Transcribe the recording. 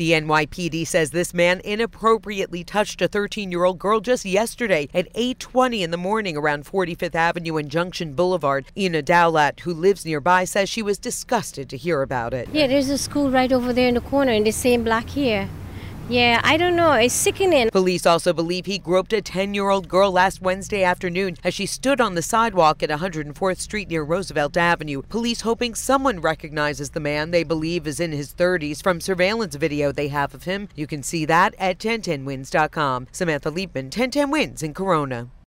The NYPD says this man inappropriately touched a 13-year-old girl just yesterday at 8:20 in the morning around 45th Avenue and Junction Boulevard. Ina Dowlat, who lives nearby, says she was disgusted to hear about it. Yeah, there's a school right over there in the corner in the same block here. Yeah, I don't know. It's sickening. Police also believe he groped a 10-year-old girl last Wednesday afternoon as she stood on the sidewalk at 104th Street near Roosevelt Avenue. Police hoping someone recognizes the man they believe is in his 30s from surveillance video they have of him. You can see that at 1010wins.com. Samantha Liebman, 1010 Wins in Corona.